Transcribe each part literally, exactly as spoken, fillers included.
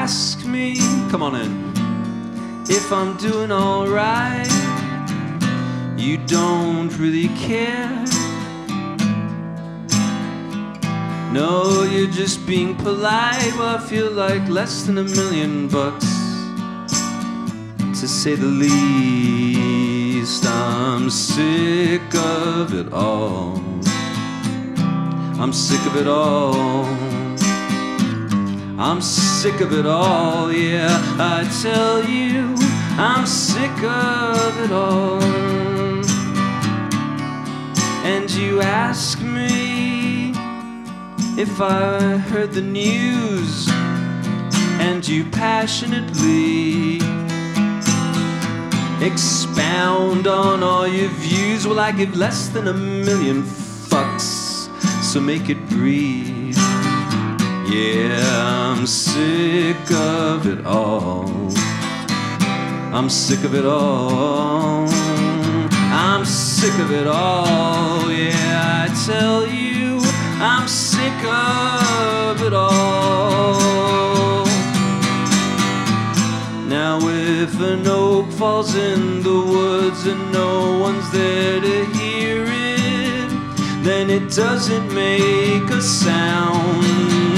ask me, come on in, if I'm doing alright, you don't really care. No, you're just being polite. Well, I feel like less than a million bucks, to say the least. I'm sick of it all. I'm sick of it all. I'm sick of it all, yeah, I tell you, I'm sick of it all. And you ask me if I heard the news, and you passionately expound on all your views. Well, I give less than a million fucks, so make it breathe. Yeah, I'm sick of it all. I'm sick of it all. I'm sick of it all. Yeah, I tell you, I'm sick of it all. Now if an oak falls in the woods and no one's there to hear it, then it doesn't make a sound.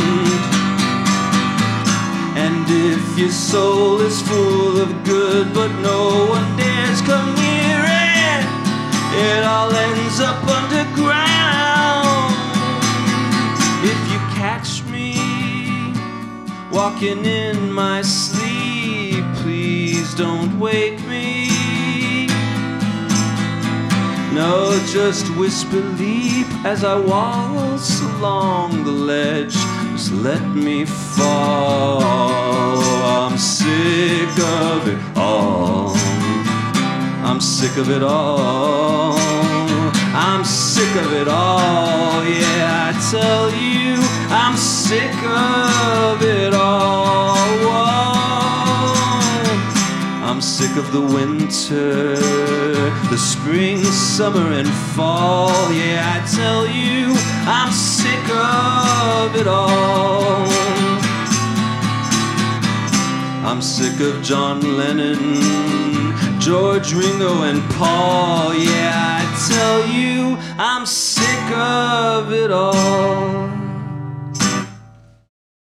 And if your soul is full of good but no one dares come near it, it all ends up underground. If you catch me walking in my sleep, please don't wake me. No, just whisper leap as I waltz along the ledge. Just let me fall. I'm sick of it all. I'm sick of it all. I'm sick of it all. Yeah, I tell you, I'm sick of it all. Whoa. I'm sick of the winter, the spring, summer, and fall. Yeah, I tell you, I'm sick of it all. I'm sick of John Lennon, George, Ringo, and Paul. Yeah, I tell you, I'm sick of it all.